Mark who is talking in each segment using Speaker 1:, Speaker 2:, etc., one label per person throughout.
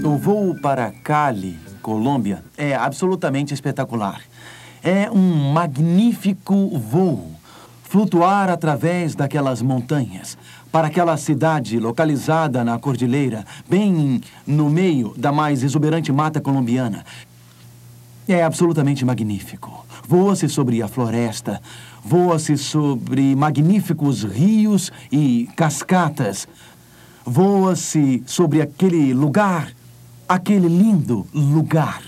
Speaker 1: O voo para Cali, Colômbia, é absolutamente espetacular. É um magnífico voo. Flutuar através daquelas montanhas, para aquela cidade localizada na cordilheira, bem no meio da mais exuberante mata colombiana. É absolutamente magnífico. Voa-se sobre a floresta, voa-se sobre magníficos rios e cascatas. Voa-se sobre aquele lugar, aquele lindo lugar.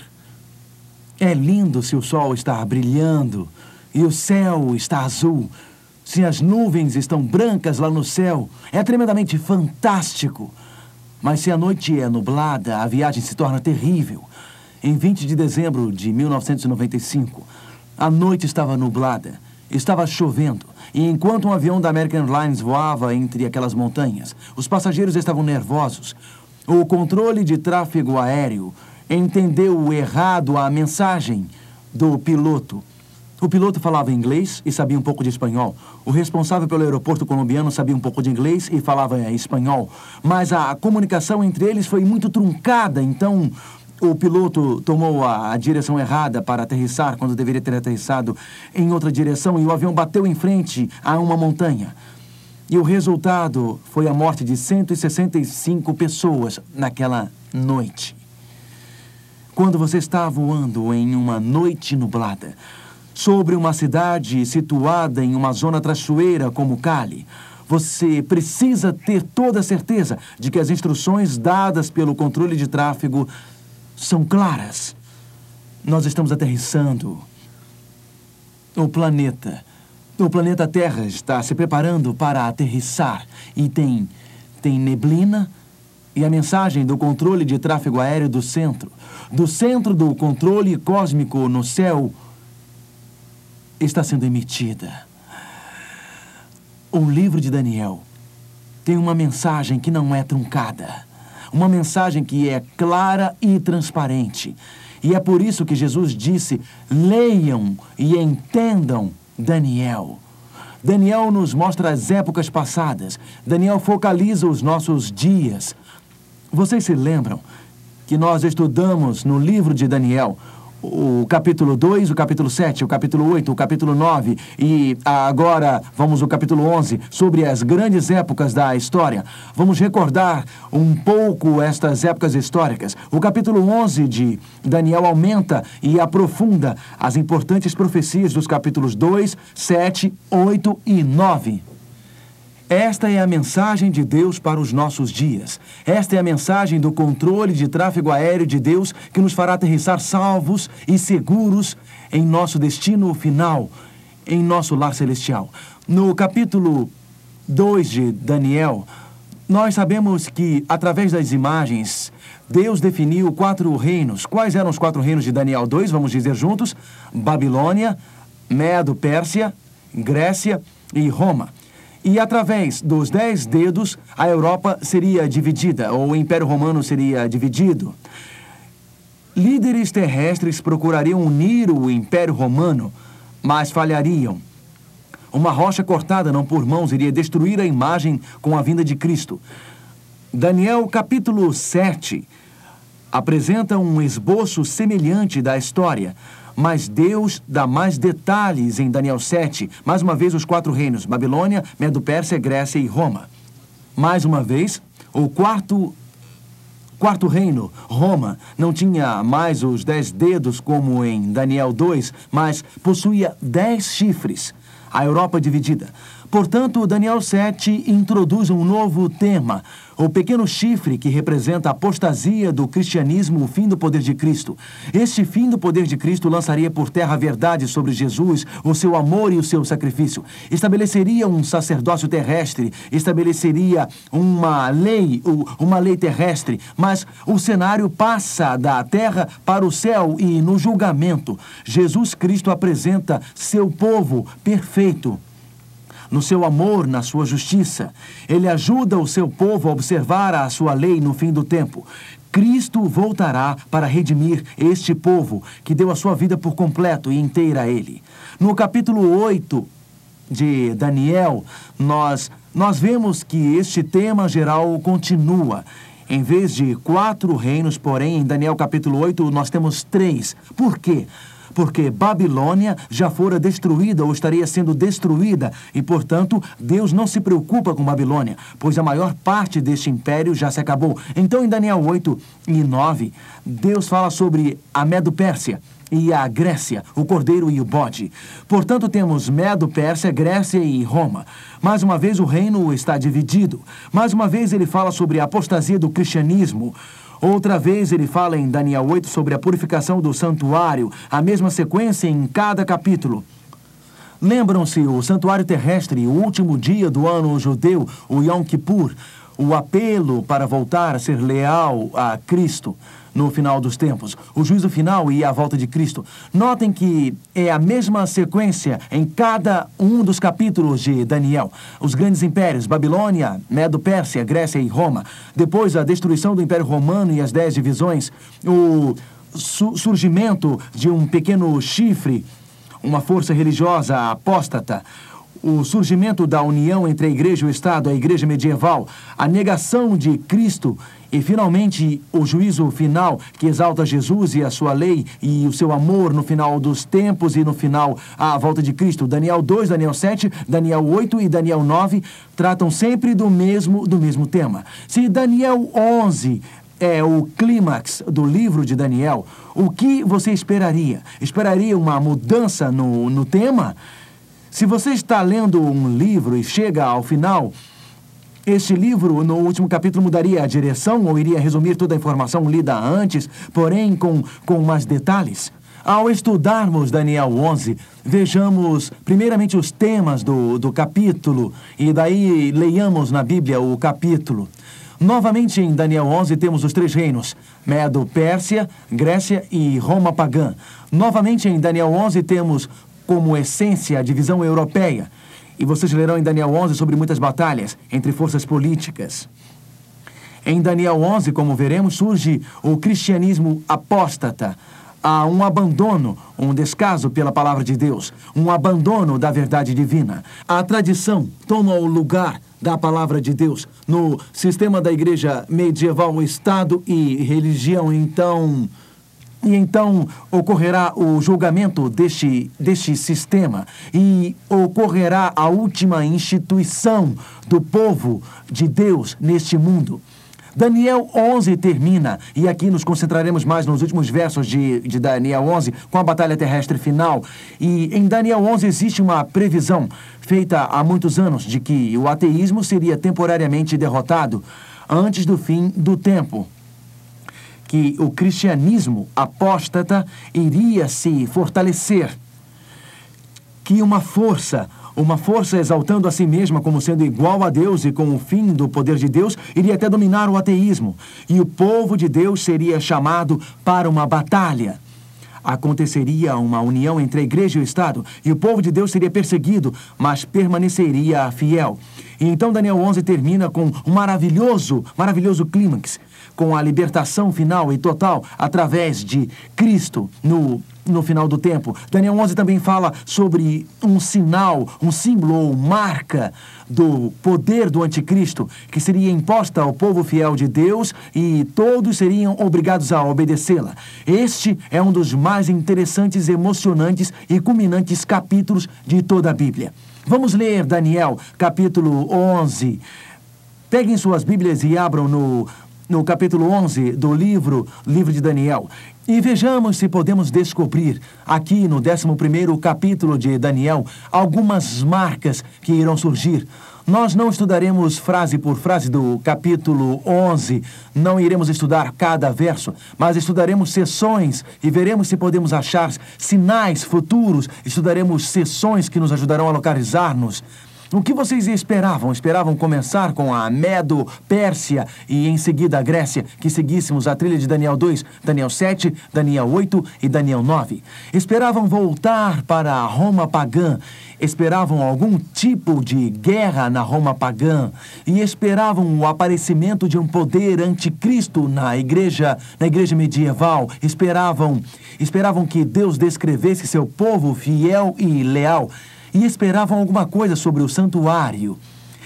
Speaker 1: É lindo se o sol está brilhando e o céu está azul. Se as nuvens estão brancas lá no céu, é tremendamente fantástico. Mas se a noite é nublada, a viagem se torna terrível. Em 20 de dezembro de 1995, a noite estava nublada, estava chovendo, e enquanto um avião da American Airlines voava entre aquelas montanhas, os passageiros estavam nervosos. O controle de tráfego aéreo entendeu errado a mensagem do piloto. O piloto falava inglês e sabia um pouco de espanhol. O responsável pelo aeroporto colombiano sabia um pouco de inglês e falava espanhol. Mas a comunicação entre eles foi muito truncada, então o piloto tomou a direção errada para aterrissar, quando deveria ter aterrissado em outra direção, e o avião bateu em frente a uma montanha. E o resultado foi a morte de 165 pessoas naquela noite. Quando você está voando em uma noite nublada, sobre uma cidade situada em uma zona traiçoeira como Cali, você precisa ter toda a certeza de que as instruções dadas pelo controle de tráfego são claras. Nós estamos aterrissando. O planeta Terra está se preparando para aterrissar e tem neblina e a mensagem do controle de tráfego aéreo do centro do controle cósmico no céu está sendo emitida. O livro de Daniel tem uma mensagem que não é truncada. Uma mensagem que é clara e transparente. E é por isso que Jesus disse: leiam e entendam Daniel. Daniel nos mostra as épocas passadas. Daniel focaliza os nossos dias. Vocês se lembram que nós estudamos no livro de Daniel o capítulo 2, o capítulo 7, o capítulo 8, o capítulo 9 e agora vamos ao capítulo 11, sobre as grandes épocas da história. Vamos recordar um pouco estas épocas históricas. O capítulo 11 de Daniel aumenta e aprofunda as importantes profecias dos capítulos 2, 7, 8 e 9. Esta é a mensagem de Deus para os nossos dias. Esta é a mensagem do controle de tráfego aéreo de Deus que nos fará aterrissar salvos e seguros em nosso destino final, em nosso lar celestial. No capítulo 2 de Daniel, nós sabemos que, através das imagens, Deus definiu 4 reinos. Quais eram os 4 reinos de Daniel 2? Vamos dizer juntos: Babilônia, Medo-Pérsia, Grécia e Roma. E através dos 10 dedos, a Europa seria dividida, ou o Império Romano seria dividido. Líderes terrestres procurariam unir o Império Romano, mas falhariam. Uma rocha cortada, não por mãos, iria destruir a imagem com a vinda de Cristo. Daniel, capítulo 7, apresenta um esboço semelhante da história, mas Deus dá mais detalhes em Daniel 7. Mais uma vez, os 4 reinos: Babilônia, Medo-Pérsia, Grécia e Roma. Mais uma vez, o quarto reino, Roma, não tinha mais os 10 dedos como em Daniel 2, mas possuía 10 chifres. A Europa dividida. Portanto, Daniel 7 introduz um novo tema: o pequeno chifre, que representa a apostasia do cristianismo, o fim do poder de Cristo. Este fim do poder de Cristo lançaria por terra a verdade sobre Jesus, o seu amor e o seu sacrifício. Estabeleceria um sacerdócio terrestre, estabeleceria uma lei terrestre, mas o cenário passa da terra para o céu e, no julgamento, Jesus Cristo apresenta seu povo perfeito. No seu amor, na sua justiça, ele ajuda o seu povo a observar a sua lei no fim do tempo. Cristo voltará para redimir este povo que deu a sua vida por completo e inteira a ele. No capítulo 8 de Daniel, nós vemos que este tema geral continua. Em vez de 4 reinos, porém, em Daniel capítulo 8, nós temos 3. Por quê? Porque Babilônia já fora destruída ou estaria sendo destruída e, portanto, Deus não se preocupa com Babilônia, pois a maior parte deste império já se acabou. Então, em Daniel 8 e 9, Deus fala sobre a Medo-Pérsia e a Grécia, o cordeiro e o bode. Portanto, temos Medo-Pérsia, Grécia e Roma. Mais uma vez, o reino está dividido. Mais uma vez, ele fala sobre a apostasia do cristianismo. Outra vez ele fala em Daniel 8 sobre a purificação do santuário, a mesma sequência em cada capítulo. Lembram-se o santuário terrestre, o último dia do ano judeu, o Yom Kippur, o apelo para voltar a ser leal a Cristo no final dos tempos, o juízo final e a volta de Cristo. Notem que é a mesma sequência em cada um dos capítulos de Daniel. Os grandes impérios, Babilônia, Medo-Pérsia, Grécia e Roma. Depois, a destruição do Império Romano e as 10 divisões. O surgimento de um pequeno chifre, uma força religiosa apóstata. O surgimento da união entre a igreja e o Estado, a igreja medieval, a negação de Cristo e, finalmente, o juízo final que exalta Jesus e a sua lei e o seu amor no final dos tempos e no final a volta de Cristo. Daniel 2, Daniel 7, Daniel 8 e Daniel 9 tratam sempre do mesmo tema. Se Daniel 11 é o clímax do livro de Daniel, o que você esperaria? Esperaria uma mudança no tema? Se você está lendo um livro e chega ao final, este livro, no último capítulo, mudaria a direção ou iria resumir toda a informação lida antes, porém com mais detalhes? Ao estudarmos Daniel 11, vejamos primeiramente os temas do capítulo e daí leiamos na Bíblia o capítulo. Novamente, em Daniel 11, temos os 3 reinos, Medo-Pérsia, Grécia e Roma pagã. Novamente, em Daniel 11, temos como essência a divisão europeia. E vocês lerão em Daniel 11 sobre muitas batalhas entre forças políticas. Em Daniel 11, como veremos, surge o cristianismo apóstata. Há um abandono, um descaso pela palavra de Deus, um abandono da verdade divina. A tradição toma o lugar da palavra de Deus no sistema da igreja medieval, Estado e religião. Então ocorrerá o julgamento deste sistema e ocorrerá a última instituição do povo de Deus neste mundo. Daniel 11 termina, e aqui nos concentraremos mais nos últimos versos de Daniel 11, com a batalha terrestre final. E em Daniel 11 existe uma previsão feita há muitos anos de que o ateísmo seria temporariamente derrotado antes do fim do tempo, que o cristianismo apóstata iria se fortalecer, que uma força exaltando a si mesma como sendo igual a Deus e com o fim do poder de Deus, iria até dominar o ateísmo, e o povo de Deus seria chamado para uma batalha. Aconteceria uma união entre a igreja e o Estado, e o povo de Deus seria perseguido, mas permaneceria fiel. E então Daniel 11 termina com um maravilhoso clímax, com a libertação final e total através de Cristo no final do tempo. Daniel 11 também fala sobre um sinal, um símbolo ou marca do poder do anticristo, que seria imposta ao povo fiel de Deus e todos seriam obrigados a obedecê-la. Este é um dos mais interessantes, emocionantes e culminantes capítulos de toda a Bíblia. Vamos ler Daniel, capítulo 11. Peguem suas Bíblias e abram no capítulo 11 do livro de Daniel. E vejamos se podemos descobrir, aqui no 11º capítulo de Daniel, algumas marcas que irão surgir. Nós não estudaremos frase por frase do capítulo 11, não iremos estudar cada verso, mas estudaremos seções e veremos se podemos achar sinais futuros, estudaremos seções que nos ajudarão a localizar-nos. O que vocês esperavam? Esperavam começar com a Medo-Pérsia e em seguida a Grécia, que seguíssemos a trilha de Daniel 2, Daniel 7, Daniel 8 e Daniel 9. Esperavam voltar para a Roma pagã, esperavam algum tipo de guerra na Roma pagã e esperavam o aparecimento de um poder anticristo na igreja medieval. Esperavam que Deus descrevesse seu povo fiel e leal. E esperavam alguma coisa sobre o santuário.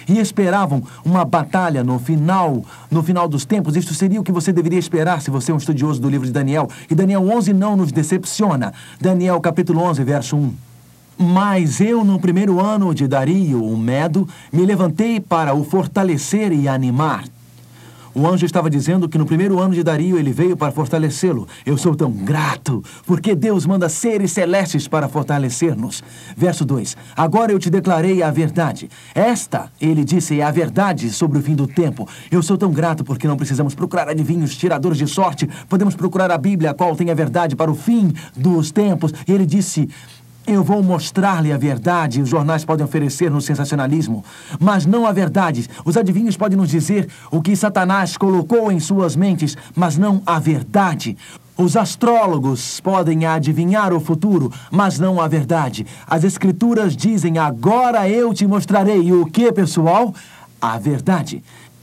Speaker 1: e esperavam uma batalha no final dos tempos. Isto seria o que você deveria esperar se você é um estudioso do livro de Daniel. E Daniel 11 não nos decepciona. Daniel capítulo 11, verso 1. Mas eu, no primeiro ano de Dario, o Medo, me levantei para o fortalecer e animar. O anjo estava dizendo que no primeiro ano de Dario ele veio para fortalecê-lo. Eu sou tão grato, porque Deus manda seres celestes para fortalecer-nos. Verso 2. Agora eu te declarei a verdade. Esta, ele disse, é a verdade sobre o fim do tempo. Eu sou tão grato porque não precisamos procurar adivinhos, tiradores de sorte. Podemos procurar a Bíblia, a qual tem a verdade para o fim dos tempos. E ele disse... Eu vou mostrar-lhe a verdade. Os jornais podem oferecer no sensacionalismo, mas não a verdade. Os adivinhos podem nos dizer o que Satanás colocou em suas mentes, mas não a verdade. Os astrólogos podem adivinhar o futuro, mas não a verdade. As escrituras dizem, agora eu te mostrarei o que, pessoal? A verdade.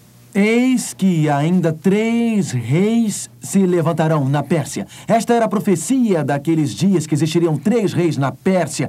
Speaker 1: Eis que ainda 3 reis se levantarão na Pérsia. Esta era a profecia daqueles dias, que existiriam 3 reis na Pérsia,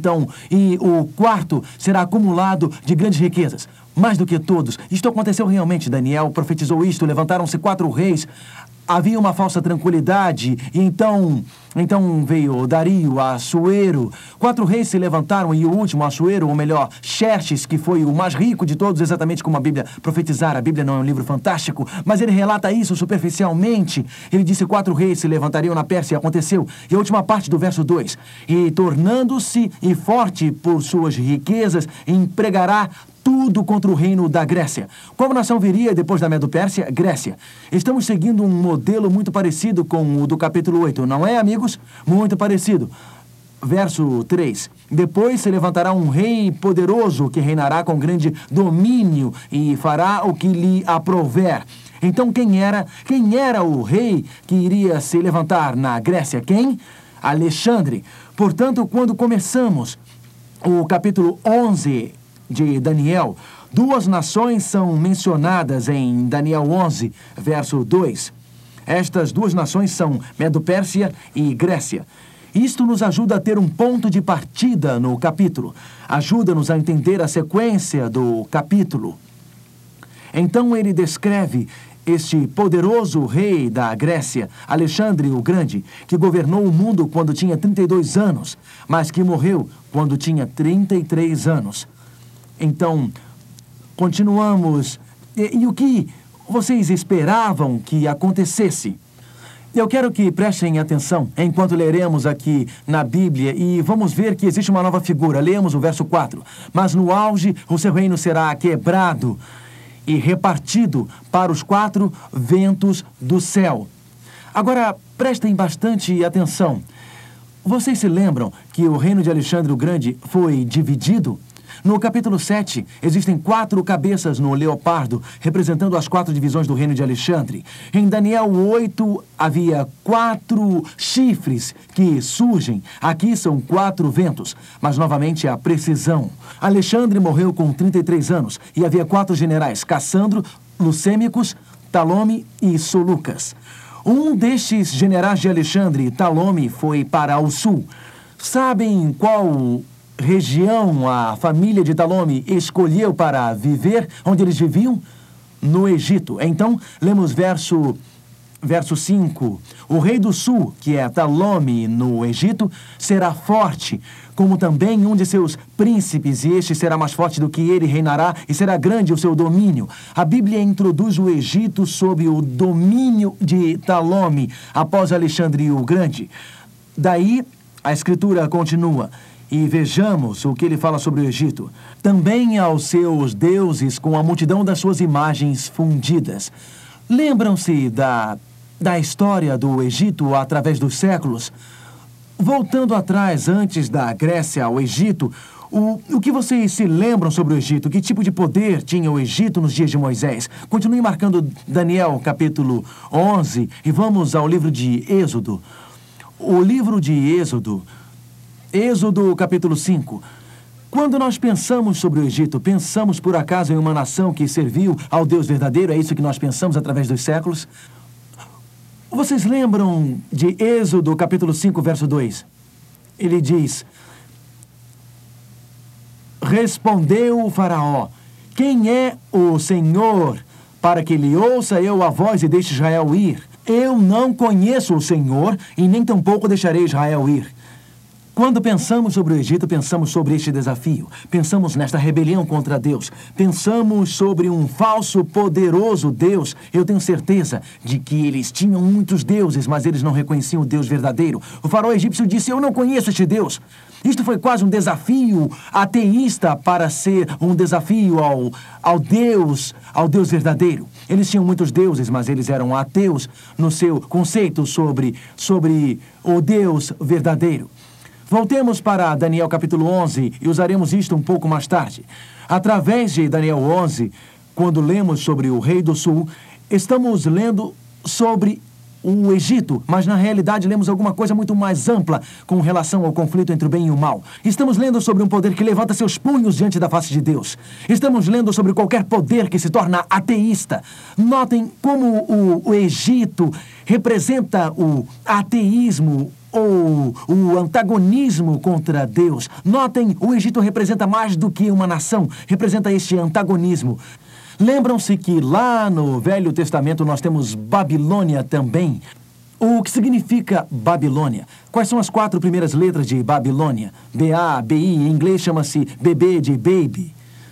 Speaker 1: e o quarto será acumulado de grandes riquezas. Mais do que todos. Isto aconteceu realmente. Daniel profetizou isto. Levantaram-se 4 reis. Havia uma falsa tranquilidade, e então veio Dario, Assuero. 4 reis se levantaram, e o último, Assuero, ou melhor, Xerxes, que foi o mais rico de todos, exatamente como a Bíblia profetizara. A Bíblia não é um livro fantástico, mas ele relata isso superficialmente. Ele disse 4 reis se levantariam na Pérsia, e aconteceu. E a última parte do verso 2. E tornando-se e forte por suas riquezas, empregará tudo contra o reino da Grécia. Qual nação viria depois da Medo-Pérsia? Grécia. Estamos seguindo um modelo muito parecido com o do capítulo 8, não é, amigos? Muito parecido. Verso 3. Depois se levantará um rei poderoso que reinará com grande domínio e fará o que lhe aprouver. Então quem era o rei que iria se levantar na Grécia? Quem? Alexandre. Portanto, quando começamos o capítulo 11 de Daniel, 2 nações são mencionadas em Daniel 11, verso 2. Estas 2 nações são Medo-Pérsia e Grécia. Isto nos ajuda a ter um ponto de partida no capítulo. Ajuda-nos a entender a sequência do capítulo. Então ele descreve este poderoso rei da Grécia, Alexandre o Grande, que governou o mundo quando tinha 32 anos, mas que morreu quando tinha 33 anos. Então, continuamos. E o que vocês esperavam que acontecesse? Eu quero que prestem atenção enquanto leremos aqui na Bíblia e vamos ver que existe uma nova figura. Leamos o verso 4. Mas no auge o seu reino será quebrado e repartido para os 4 ventos do céu. Agora, prestem bastante atenção. Vocês se lembram que o reino de Alexandre o Grande foi dividido? No capítulo 7, existem 4 cabeças no leopardo, representando as 4 divisões do reino de Alexandre. Em Daniel 8, havia 4 chifres que surgem. Aqui são 4 ventos, mas novamente a precisão. Alexandre morreu com 33 anos e havia 4 generais, Cassandro, Lucêmicos, Talome e Solucas. Um destes generais de Alexandre, Talome, foi para o sul. Sabem qual região a família de Talome escolheu para viver, onde eles viviam? No Egito. Então, lemos verso 5. O rei do sul, que é Talome no Egito, será forte, como também um de seus príncipes, e este será mais forte do que ele, reinará, e será grande o seu domínio. A Bíblia introduz o Egito sob o domínio de Talome, após Alexandre o Grande. Daí, a escritura continua. E vejamos o que ele fala sobre o Egito. Também aos seus deuses com a multidão das suas imagens fundidas. Lembram-se da história do Egito através dos séculos? Voltando atrás, antes da Grécia ao Egito, o que vocês se lembram sobre o Egito? Que tipo de poder tinha o Egito nos dias de Moisés? Continue marcando Daniel, capítulo 11, e vamos ao livro de Êxodo. O livro de Êxodo, capítulo 5. Quando nós pensamos sobre o Egito, pensamos por acaso em uma nação que serviu ao Deus verdadeiro? É isso que nós pensamos através dos séculos? Vocês lembram de Êxodo, capítulo 5, verso 2? Ele diz: Respondeu o faraó: Quem é o Senhor para que ele ouça eu a voz e deixe Israel ir? Eu não conheço o Senhor e nem tampouco deixarei Israel ir. Quando pensamos sobre o Egito, pensamos sobre este desafio. Pensamos nesta rebelião contra Deus. Pensamos sobre um falso, poderoso Deus. Eu tenho certeza de que eles tinham muitos deuses, mas eles não reconheciam o Deus verdadeiro. O faraó egípcio disse, eu não conheço este Deus. Isto foi quase um desafio ateísta para ser um desafio ao Deus verdadeiro. Eles tinham muitos deuses, mas eles eram ateus no seu conceito sobre o Deus verdadeiro. Voltemos para Daniel capítulo 11 e usaremos isto um pouco mais tarde. Através de Daniel 11, quando lemos sobre o rei do sul, estamos lendo sobre o Egito, mas na realidade lemos alguma coisa muito mais ampla com relação ao conflito entre o bem e o mal. Estamos lendo sobre um poder que levanta seus punhos diante da face de Deus. Estamos lendo sobre qualquer poder que se torna ateísta. Notem como o Egito representa o ateísmo ou o antagonismo contra Deus. Notem, o Egito representa mais do que uma nação, representa este antagonismo. Lembram-se que lá no Velho Testamento nós temos Babilônia também. O que significa Babilônia? Quais são as 4 primeiras letras de Babilônia? B-A-B-I, em inglês chama-se bebê de baby.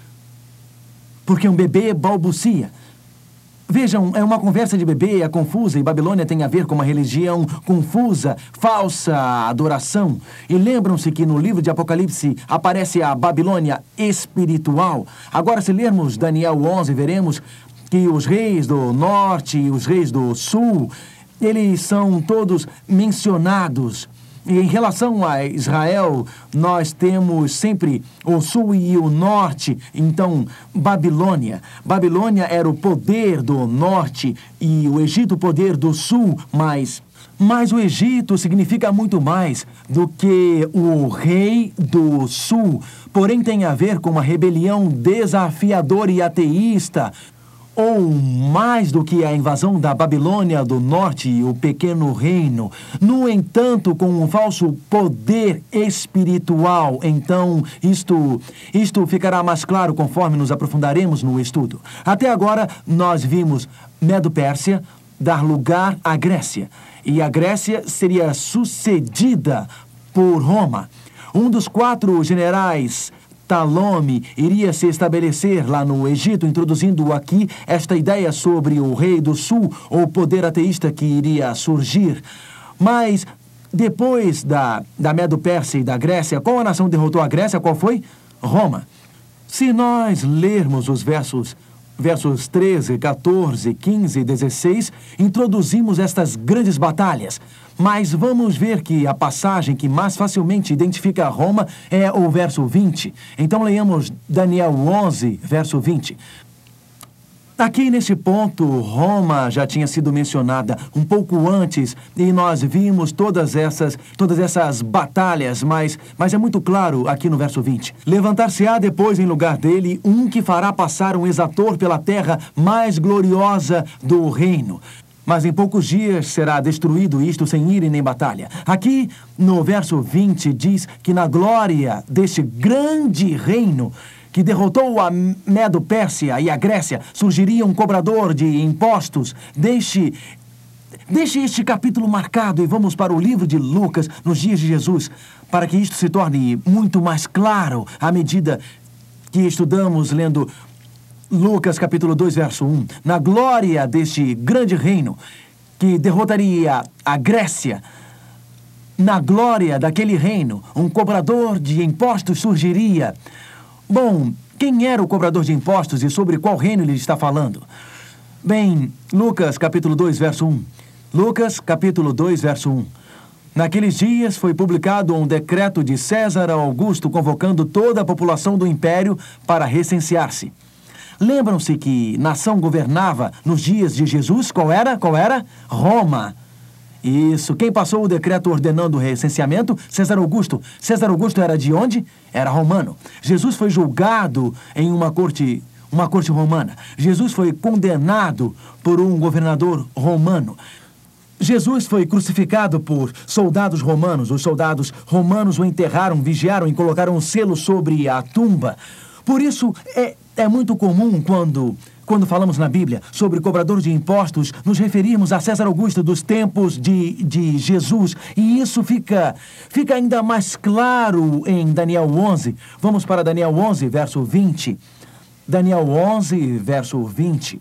Speaker 1: Porque um bebê balbucia. Vejam, é uma conversa de bebê, é confusa, e Babilônia tem a ver com uma religião confusa, falsa adoração. E lembram-se que no livro de Apocalipse aparece a Babilônia espiritual. Agora, se lermos Daniel 11, veremos que os reis do norte e os reis do sul, eles são todos mencionados. E em relação a Israel, nós temos sempre o sul e o norte. Então, Babilônia. Babilônia era o poder do norte e o Egito o poder do sul, mas o Egito significa muito mais do que o rei do sul. Porém, tem a ver com uma rebelião desafiadora e ateísta. Ou mais do que a invasão da Babilônia do Norte e o pequeno reino. No entanto, com um falso poder espiritual. Então, isto ficará mais claro conforme nos aprofundaremos no estudo. Até agora, nós vimos Medo-Pérsia dar lugar à Grécia. E a Grécia seria sucedida por Roma. Um dos 4 generais, Ptolomeu, iria se estabelecer lá no Egito, introduzindo aqui esta ideia sobre o rei do sul, ou poder ateísta que iria surgir. Mas, depois da Medo-Pérsia e da Grécia, qual a nação derrotou a Grécia? Qual foi? Roma. Se nós lermos os versos 13, 14, 15 e 16, introduzimos estas grandes batalhas. Mas vamos ver que a passagem que mais facilmente identifica Roma é o verso 20. Então leiamos Daniel 11, verso 20. Aqui nesse ponto, Roma já tinha sido mencionada um pouco antes e nós vimos todas essas batalhas, mas é muito claro aqui no verso 20. Levantar-se-á depois em lugar dele um que fará passar um exator pela terra mais gloriosa do reino. Mas em poucos dias será destruído isto sem ira nem batalha. Aqui, no verso 20, diz que na glória deste grande reino que derrotou a Medo-Pérsia e a Grécia, surgiria um cobrador de impostos. Deixe este capítulo marcado e vamos para o livro de Lucas, nos dias de Jesus, para que isto se torne muito mais claro à medida que estudamos lendo Lucas capítulo 2, verso 1. Na glória deste grande reino que derrotaria a Grécia, na glória daquele reino, um cobrador de impostos surgiria. Bom, quem era o cobrador de impostos e sobre qual reino ele está falando? Bem, Lucas capítulo 2, verso 1. Lucas capítulo 2, verso 1. Naqueles dias foi publicado um decreto de César Augusto convocando toda a população do império para recensear-se. Lembram-se que nação governava nos dias de Jesus? Qual era? Roma. Isso. Quem passou o decreto ordenando o recenseamento? César Augusto. César Augusto era de onde? Era romano. Jesus foi julgado em uma corte romana. Jesus foi condenado por um governador romano. Jesus foi crucificado por soldados romanos. Os soldados romanos o enterraram, vigiaram e colocaram um selo sobre a tumba. Por isso, É muito comum quando falamos na Bíblia sobre cobrador de impostos, nos referirmos a César Augusto dos tempos de Jesus. E isso fica ainda mais claro em Daniel 11. Vamos para Daniel 11, verso 20. Daniel 11, verso 20.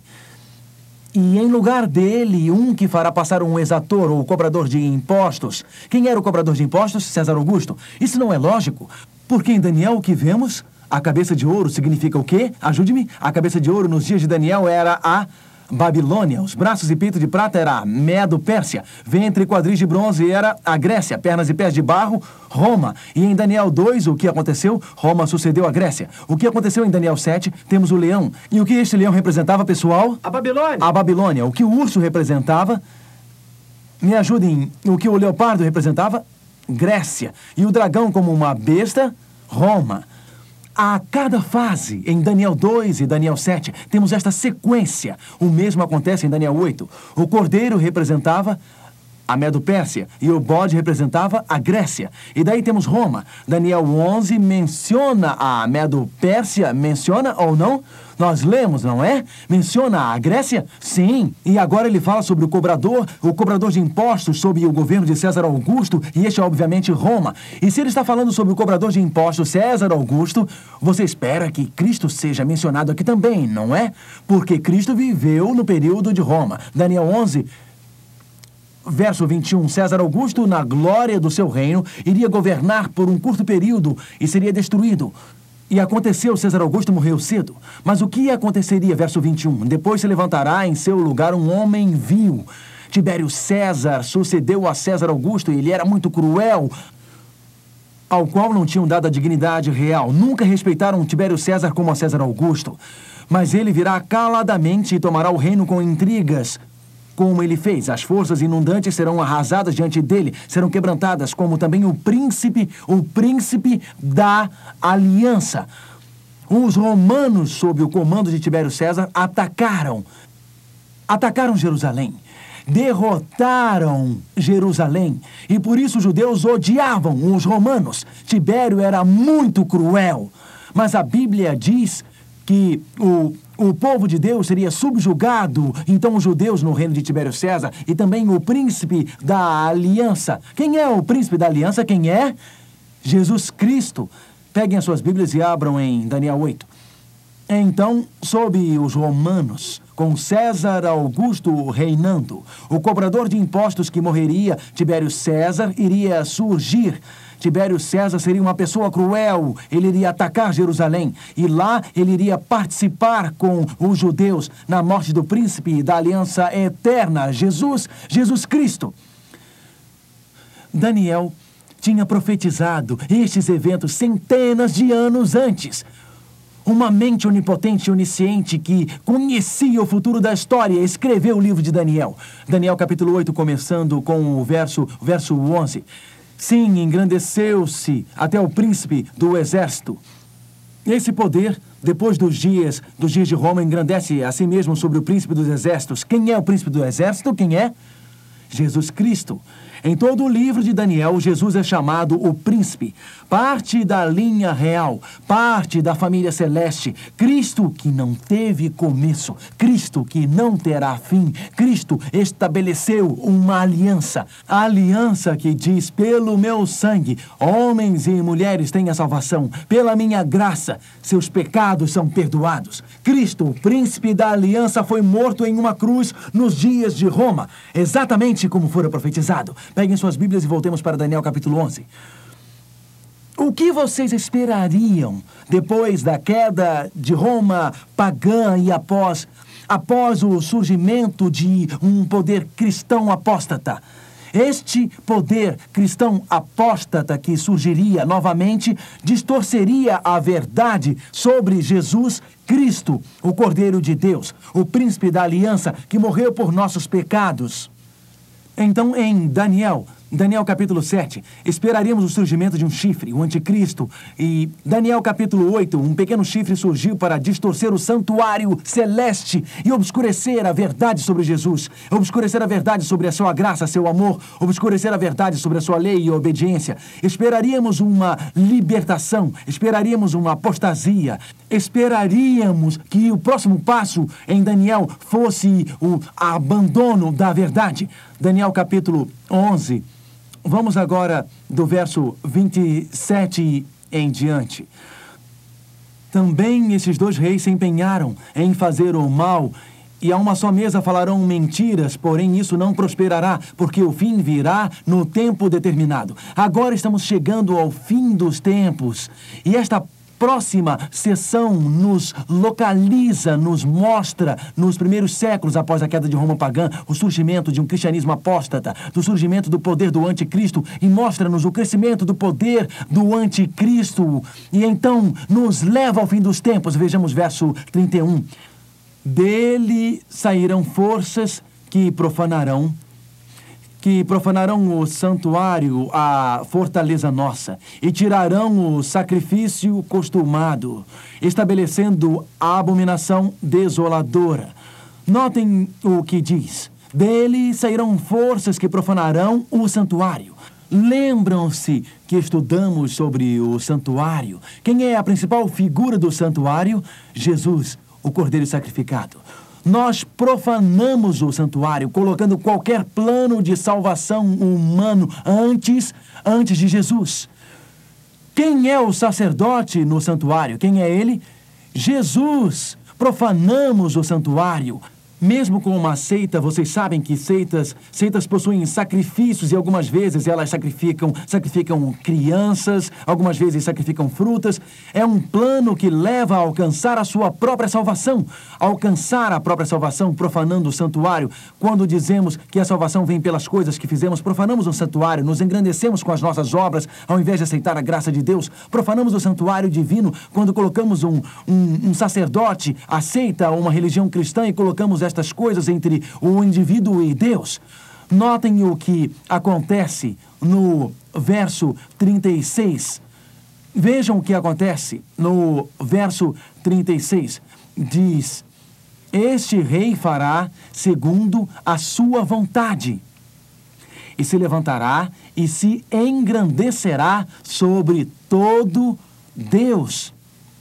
Speaker 1: E em lugar dele, um que fará passar um exator ou cobrador de impostos. Quem era o cobrador de impostos? César Augusto. Isso não é lógico, porque em Daniel o que vemos? A cabeça de ouro significa o quê? Ajude-me. A cabeça de ouro nos dias de Daniel era a Babilônia. Os braços e peito de prata era a Medo-Pérsia. Ventre e quadris de bronze era a Grécia. Pernas e pés de barro, Roma. E em Daniel 2, o que aconteceu? Roma sucedeu a Grécia. O que aconteceu em Daniel 7? Temos o leão. E o que este leão representava, pessoal?
Speaker 2: A Babilônia.
Speaker 1: A Babilônia. O que o urso representava? Me ajudem. O que o leopardo representava? Grécia. E o dragão como uma besta? Roma. A cada fase, em Daniel 2 e Daniel 7, temos esta sequência. O mesmo acontece em Daniel 8. O cordeiro representava a Medo-Pérsia e o bode representava a Grécia. E daí temos Roma. Daniel 11 menciona a Medo-Pérsia, menciona ou não? Nós lemos, não é? Menciona a Grécia? Sim. E agora ele fala sobre o cobrador de impostos sob o governo de César Augusto, e este é obviamente Roma. E se ele está falando sobre o cobrador de impostos César Augusto, você espera que Cristo seja mencionado aqui também, não é? Porque Cristo viveu no período de Roma. Daniel 11... Verso 21, César Augusto, na glória do seu reino, iria governar por um curto período e seria destruído. E aconteceu, César Augusto morreu cedo. Mas o que aconteceria, verso 21? Depois se levantará em seu lugar um homem vil. Tibério César sucedeu a César Augusto e ele era muito cruel, ao qual não tinham dado a dignidade real. Nunca respeitaram Tibério César como a César Augusto. Mas ele virá caladamente e tomará o reino com intrigas, como ele fez. As forças inundantes serão arrasadas diante dele, serão quebrantadas, como também o príncipe da aliança. Os romanos, sob o comando de Tibério César, atacaram Jerusalém, derrotaram Jerusalém, e por isso os judeus odiavam os romanos. Tibério era muito cruel, mas a Bíblia diz que o povo de Deus seria subjugado, então os judeus no reino de Tibério César, e também o príncipe da aliança. Quem é o príncipe da aliança? Quem é? Jesus Cristo. Peguem as suas Bíblias e abram em Daniel 8. Então, sob os romanos, com César Augusto reinando, o cobrador de impostos que morreria, Tibério César, iria surgir. Tibério César seria uma pessoa cruel, ele iria atacar Jerusalém, e lá ele iria participar com os judeus na morte do príncipe da aliança eterna, Jesus Cristo. Daniel tinha profetizado estes eventos centenas de anos antes. Uma mente onipotente e onisciente que conhecia o futuro da história escreveu o livro de Daniel. Daniel capítulo 8, começando com o verso 11. Sim, engrandeceu-se até o príncipe do exército. Esse poder, depois dos dias de Roma, engrandece a si mesmo sobre o príncipe dos exércitos. Quem é o príncipe do exército? Quem é? Jesus Cristo. Em todo o livro de Daniel, Jesus é chamado o príncipe, parte da linha real, parte da família celeste, Cristo que não teve começo, Cristo que não terá fim. Cristo estabeleceu uma aliança, a aliança que diz: pelo meu sangue, homens e mulheres têm a salvação, pela minha graça, seus pecados são perdoados. Cristo, o príncipe da aliança, foi morto em uma cruz nos dias de Roma, exatamente como fora profetizado. Peguem suas Bíblias e voltemos para Daniel capítulo 11. O que vocês esperariam depois da queda de Roma pagã e após o surgimento de um poder cristão apóstata? Este poder cristão apóstata que surgiria novamente distorceria a verdade sobre Jesus Cristo, o Cordeiro de Deus, o príncipe da aliança que morreu por nossos pecados. Então, em Daniel, Daniel capítulo 7, esperaríamos o surgimento de um chifre, o anticristo. E Daniel capítulo 8, um pequeno chifre surgiu para distorcer o santuário celeste e obscurecer a verdade sobre Jesus, obscurecer a verdade sobre a sua graça, seu amor, obscurecer a verdade sobre a sua lei e obediência. Esperaríamos uma libertação, esperaríamos uma apostasia, esperaríamos que o próximo passo em Daniel fosse o abandono da verdade. Daniel capítulo 11, vamos agora do verso 27 em diante. Também esses dois reis se empenharam em fazer o mal, e a uma só mesa falarão mentiras, porém isso não prosperará, porque o fim virá no tempo determinado. Agora estamos chegando ao fim dos tempos, e esta próxima sessão nos localiza, nos mostra, nos primeiros séculos após a queda de Roma pagã, o surgimento de um cristianismo apóstata, do surgimento do poder do anticristo, e mostra-nos o crescimento do poder do anticristo. E então nos leva ao fim dos tempos. Vejamos verso 31. Dele sairão forças que profanarão o santuário, a fortaleza nossa, e tirarão o sacrifício costumado, estabelecendo a abominação desoladora. Notem o que diz. Dele sairão forças que profanarão o santuário. Lembram-se que estudamos sobre o santuário? Quem é a principal figura do santuário? Jesus, o Cordeiro sacrificado. Nós profanamos o santuário, colocando qualquer plano de salvação humano antes de Jesus. Quem é o sacerdote no santuário? Quem é ele? Jesus. Profanamos o santuário. Mesmo com uma seita, vocês sabem que seitas possuem sacrifícios, e algumas vezes elas sacrificam crianças, algumas vezes sacrificam frutas. É um plano que leva a alcançar a sua própria salvação. Alcançar a própria salvação profanando o santuário. Quando dizemos que a salvação vem pelas coisas que fizemos, profanamos o santuário, nos engrandecemos com as nossas obras, ao invés de aceitar a graça de Deus. Profanamos o santuário divino quando colocamos um sacerdote, aceita uma religião cristã, e colocamos estas coisas entre o indivíduo e Deus. Notem o que acontece no verso 36. Vejam o que acontece no verso 36. Diz: este rei fará segundo a sua vontade, e se levantará e se engrandecerá sobre todo Deus.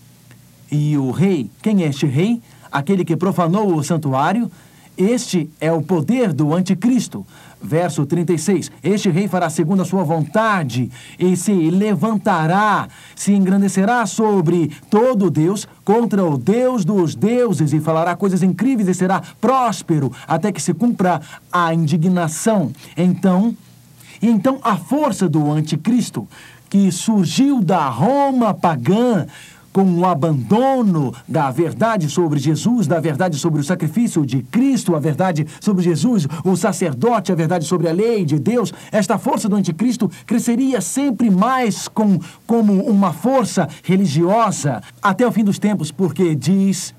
Speaker 1: E o rei, quem é este rei? Aquele que profanou o santuário. Este é o poder do anticristo. Verso 36. Este rei fará segundo a sua vontade e se levantará, se engrandecerá sobre todo Deus, contra o Deus dos deuses, e falará coisas incríveis e será próspero até que se cumpra a indignação. Então a força do anticristo, que surgiu da Roma pagã, com o abandono da verdade sobre Jesus, da verdade sobre o sacrifício de Cristo, a verdade sobre Jesus, o sacerdote, a verdade sobre a lei de Deus, esta força do anticristo cresceria sempre mais como uma força religiosa até o fim dos tempos, porque diz: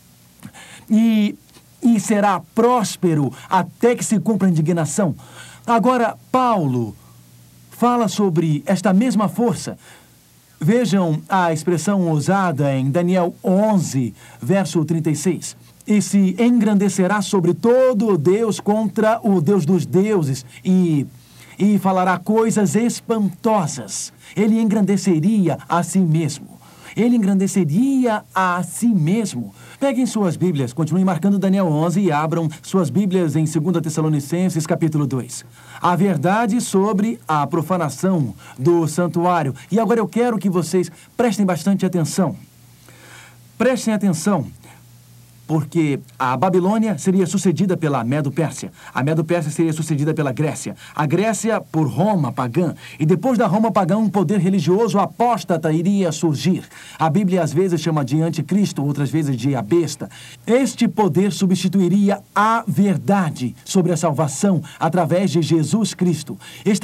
Speaker 1: e será próspero até que se cumpra a indignação. Agora, Paulo fala sobre esta mesma força. Vejam a expressão usada em Daniel 11, verso 36. E se engrandecerá sobre todo Deus contra o Deus dos deuses, e falará coisas espantosas. Ele engrandeceria a si mesmo. Ele engrandeceria a si mesmo. Peguem suas Bíblias, continuem marcando Daniel 11 e abram suas Bíblias em 2 Tessalonicenses, capítulo 2. A verdade sobre a profanação do santuário. E agora eu quero que vocês prestem bastante atenção. Prestem atenção, porque a Babilônia seria sucedida pela Medo-Pérsia. A Medo-Pérsia seria sucedida pela Grécia. A Grécia por Roma pagã. E depois da Roma pagã, um poder religioso apóstata iria surgir. A Bíblia às vezes chama de anticristo, outras vezes de a besta. Este poder substituiria a verdade sobre a salvação através de Jesus Cristo.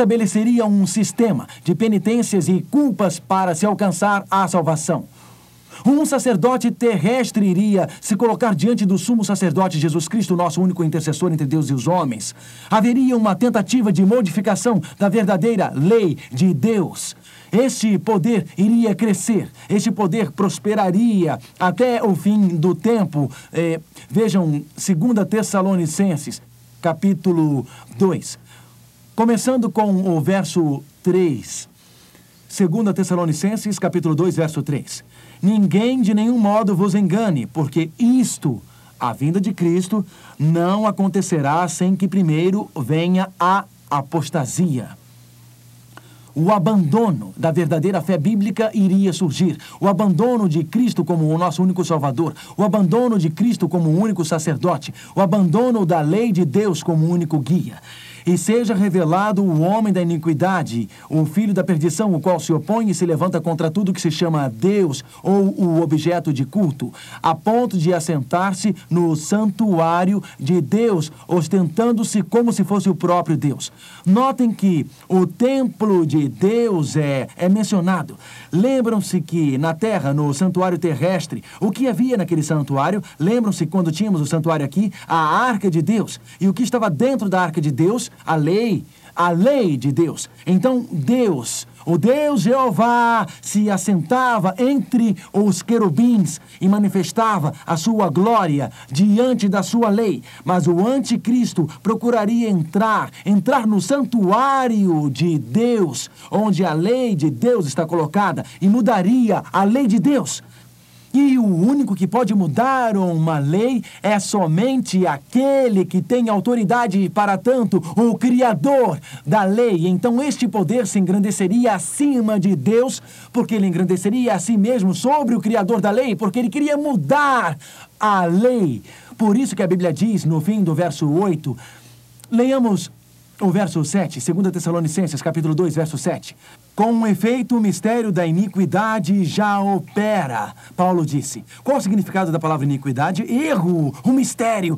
Speaker 1: Estabeleceria um sistema de penitências e culpas para se alcançar a salvação. Um sacerdote terrestre iria se colocar diante do sumo sacerdote Jesus Cristo, nosso único intercessor entre Deus e os homens. Haveria uma tentativa de modificação da verdadeira lei de Deus. Este poder iria crescer, este poder prosperaria até o fim do tempo. Vejam, 2 Tessalonicenses, capítulo 2, começando com o verso 3. 2 Tessalonicenses, capítulo 2, verso 3. Ninguém de nenhum modo vos engane, porque isto, a vinda de Cristo, não acontecerá sem que primeiro venha a apostasia. O abandono da verdadeira fé bíblica iria surgir. O abandono de Cristo como o nosso único Salvador. O abandono de Cristo como o único sacerdote. O abandono da lei de Deus como único guia. E seja revelado o homem da iniquidade, o filho da perdição, o qual se opõe e se levanta contra tudo que se chama Deus ou o objeto de culto, a ponto de assentar-se no santuário de Deus, ostentando-se como se fosse o próprio Deus. Notem que o templo de Deus é mencionado. Lembram-se que na terra, no santuário terrestre, o que havia naquele santuário? Lembram-se quando tínhamos o santuário aqui? A arca de Deus. E o que estava dentro da arca de Deus? A lei de Deus. Então, Deus, o Deus Jeová, se assentava entre os querubins e manifestava a sua glória diante da sua lei. Mas o anticristo procuraria entrar no santuário de Deus, onde a lei de Deus está colocada, e mudaria a lei de Deus. E o único que pode mudar uma lei é somente aquele que tem autoridade para tanto, o Criador da lei. Então este poder se engrandeceria acima de Deus, porque ele engrandeceria a si mesmo sobre o Criador da lei, porque ele queria mudar a lei. Por isso que a Bíblia diz no fim do verso 8, leiamos o verso 7, 2 Tessalonicenses, capítulo 2, verso 7. Com efeito, o mistério da iniquidade já opera, Paulo disse. Qual o significado da palavra iniquidade? Erro, o mistério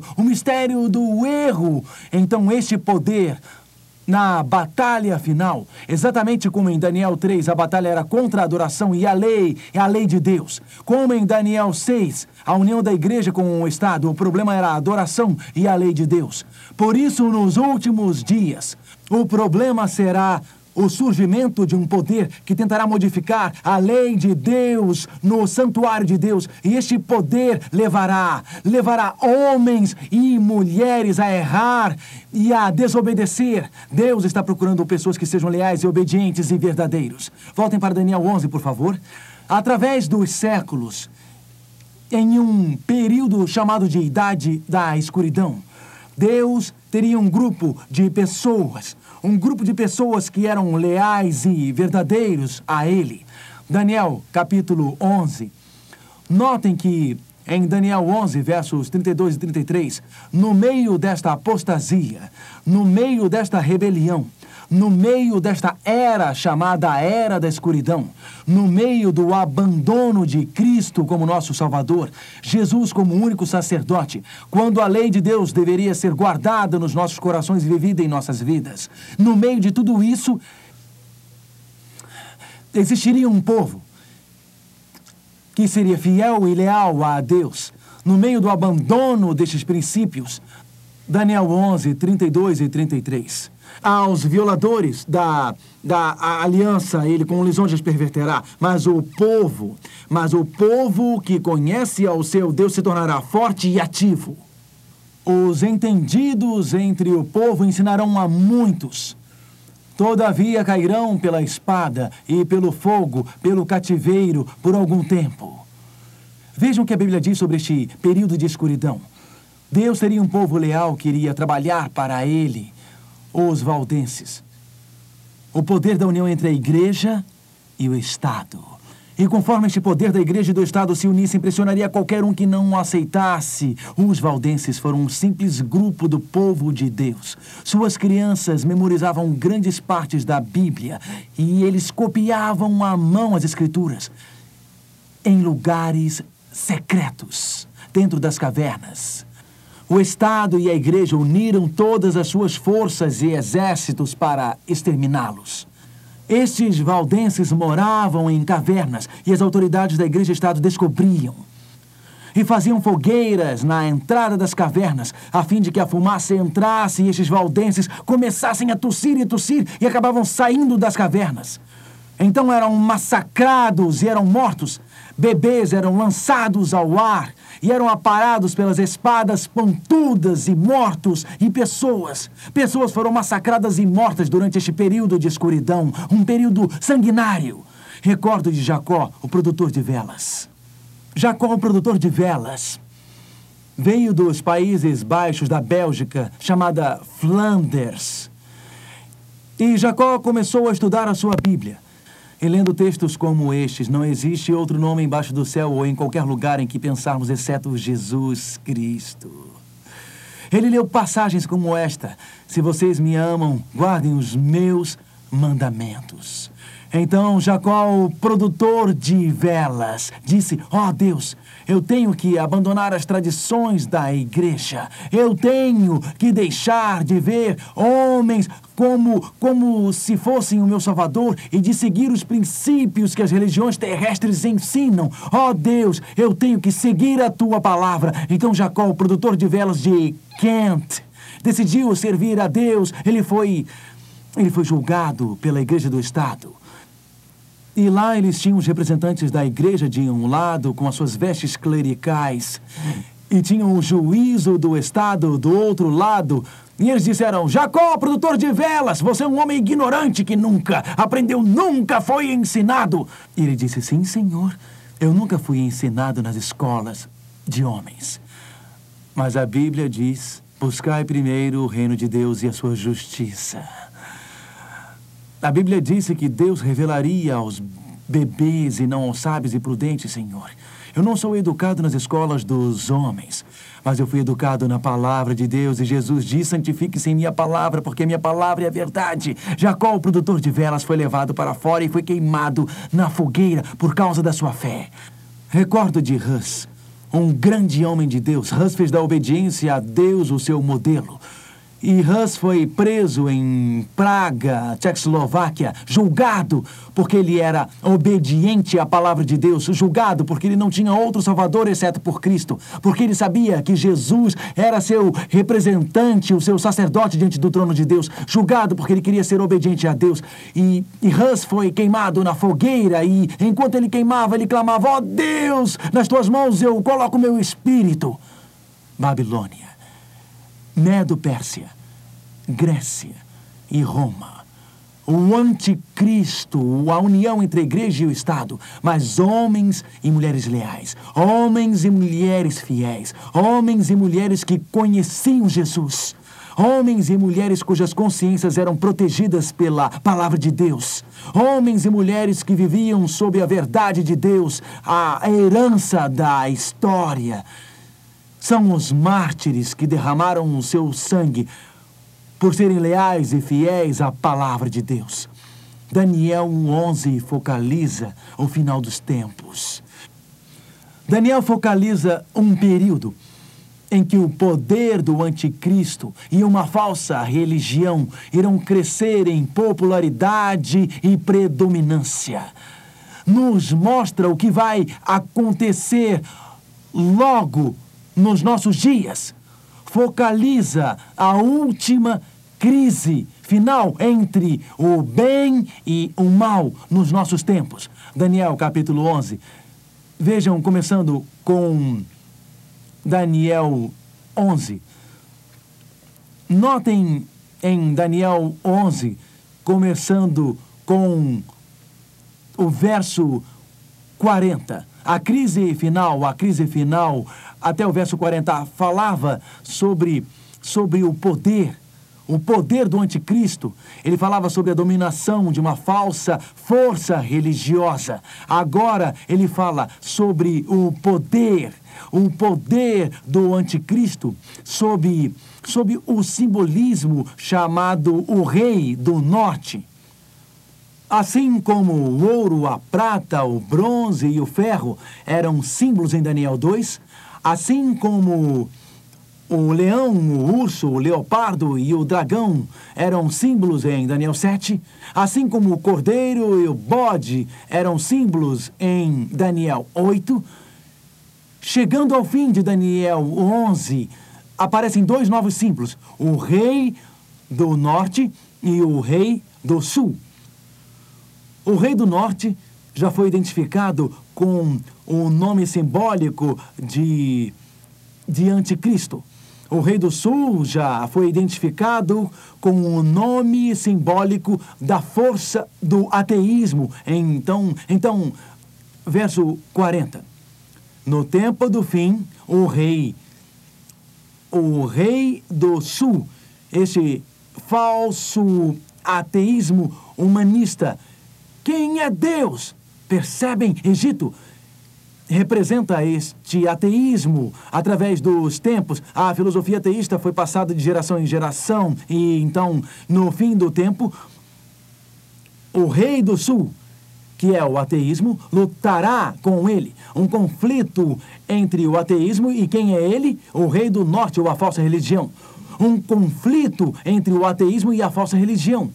Speaker 1: do erro. Então, este poder na batalha final, exatamente como em Daniel 3, a batalha era contra a adoração e a lei de Deus. Como em Daniel 6, a união da igreja com o Estado, o problema era a adoração e a lei de Deus. Por isso, nos últimos dias, o problema será o surgimento de um poder que tentará modificar a lei de Deus no santuário de Deus. E este poder levará homens e mulheres a errar e a desobedecer. Deus está procurando pessoas que sejam leais e obedientes e verdadeiros. Voltem para Daniel 11, por favor. Através dos séculos, em um período chamado de Idade da Escuridão, Deus teria um grupo de pessoas que eram leais e verdadeiros a Ele. Daniel, capítulo 11. Notem que em Daniel 11, versos 32 e 33, no meio desta apostasia, no meio desta rebelião, no meio desta era chamada Era da Escuridão, no meio do abandono de Cristo como nosso Salvador, Jesus como único sacerdote, quando a lei de Deus deveria ser guardada nos nossos corações e vivida em nossas vidas, no meio de tudo isso, existiria um povo que seria fiel e leal a Deus, no meio do abandono destes princípios. Daniel 11, 32 e 33. Aos violadores da aliança, ele com lisonjas perverterá, mas o povo que conhece ao seu Deus se tornará forte e ativo. Os entendidos entre o povo ensinarão a muitos. Todavia cairão pela espada e pelo fogo, pelo cativeiro, por algum tempo. Vejam o que a Bíblia diz sobre este período de escuridão. Deus teria um povo leal que iria trabalhar para ele, os valdenses. O poder da união entre a igreja e o Estado. E conforme este poder da igreja e do Estado se unisse, impressionaria qualquer um que não o aceitasse. Os valdenses foram um simples grupo do povo de Deus. Suas crianças memorizavam grandes partes da Bíblia e eles copiavam à mão as Escrituras em lugares secretos, dentro das cavernas. O Estado e a igreja uniram todas as suas forças e exércitos para exterminá-los. Estes valdenses moravam em cavernas e as autoridades da Igreja-Estado descobriam. E faziam fogueiras na entrada das cavernas, a fim de que a fumaça entrasse e estes valdenses começassem a tossir e acabavam saindo das cavernas. Então eram massacrados e eram mortos. Bebês eram lançados ao ar e eram aparados pelas espadas pontudas e mortos e pessoas. Pessoas foram massacradas e mortas durante este período de escuridão, um período sanguinário. Recordo de Jacó, o produtor de velas. Jacó, o produtor de velas, veio dos Países Baixos da Bélgica, chamada Flanders. E Jacó começou a estudar a sua Bíblia. E lendo textos como estes, não existe outro nome embaixo do céu ou em qualquer lugar em que pensarmos exceto Jesus Cristo. Ele leu passagens como esta: se vocês me amam, guardem os meus mandamentos. Então Jacó, o produtor de velas, disse: ó Deus, eu tenho que abandonar as tradições da igreja. Eu tenho que deixar de ver homens como se fossem o meu Salvador e de seguir os princípios que as religiões terrestres ensinam. Ó Deus, eu tenho que seguir a tua palavra. Então Jacó, o produtor de velas de Kent, decidiu servir a Deus. Ele foi julgado pela Igreja do Estado. E lá eles tinham os representantes da igreja de um lado, com as suas vestes clericais, e tinham o juízo do Estado do outro lado. E eles disseram: Jacó, produtor de velas, você é um homem ignorante que nunca aprendeu, nunca foi ensinado. E ele disse: sim, senhor, eu nunca fui ensinado nas escolas de homens. Mas a Bíblia diz: buscai primeiro o reino de Deus e a sua justiça. A Bíblia disse que Deus revelaria aos bebês e não aos sábios e prudentes, Senhor. Eu não sou educado nas escolas dos homens, mas eu fui educado na palavra de Deus. E Jesus diz: santifique-se em minha palavra, porque minha palavra é a verdade. Jacó, o produtor de velas, foi levado para fora e foi queimado na fogueira por causa da sua fé. Recordo de Hus, um grande homem de Deus. Hus fez da obediência a Deus o seu modelo. E Hus foi preso em Praga, Tchecoslováquia, julgado porque ele era obediente à palavra de Deus, julgado porque ele não tinha outro Salvador exceto por Cristo, porque ele sabia que Jesus era seu representante, o seu sacerdote diante do trono de Deus, julgado porque ele queria ser obediente a Deus. E Hus foi queimado na fogueira e enquanto ele queimava, ele clamava: ó Deus, nas tuas mãos eu coloco o meu espírito. Babilônia, Medo-Pérsia, Grécia e Roma. O anticristo, a união entre a igreja e o Estado, mas homens e mulheres leais, homens e mulheres fiéis, homens e mulheres que conheciam Jesus, homens e mulheres cujas consciências eram protegidas pela palavra de Deus, homens e mulheres que viviam sob a verdade de Deus, a herança da história. São os mártires que derramaram o seu sangue por serem leais e fiéis à palavra de Deus. Daniel 1:11 focaliza o final dos tempos. Daniel focaliza um período em que o poder do anticristo e uma falsa religião irão crescer em popularidade e predominância. Nos mostra o que vai acontecer logo nos nossos dias. Focaliza a última crise final entre o bem e o mal nos nossos tempos. Daniel, capítulo 11. Vejam, começando com Daniel 11. Notem em Daniel 11, começando com o verso 40. A crise final, até o verso 40, falava sobre o poder do anticristo. Ele falava sobre a dominação de uma falsa força religiosa. Agora ele fala sobre o poder do anticristo, sob o simbolismo chamado o rei do norte. Assim como o ouro, a prata, o bronze e o ferro eram símbolos em Daniel 2, assim como O leão, o urso, o leopardo e o dragão eram símbolos em Daniel 7, assim como o cordeiro e o bode eram símbolos em Daniel 8. Chegando ao fim de Daniel 11, aparecem dois novos símbolos, o rei do norte e o rei do sul. O rei do norte já foi identificado com o nome simbólico de anticristo. O rei do sul já foi identificado com o nome simbólico da força do ateísmo. Então, verso 40. No tempo do fim, o rei do sul, esse falso ateísmo humanista. Quem é Deus? Percebem, Egito? Representa este ateísmo através dos tempos. A filosofia ateísta foi passada de geração em geração e então, no fim do tempo, o rei do sul, que é o ateísmo, lutará com ele. Um conflito entre o ateísmo e quem é ele? O rei do norte ou a falsa religião. Um conflito entre o ateísmo e a falsa religião.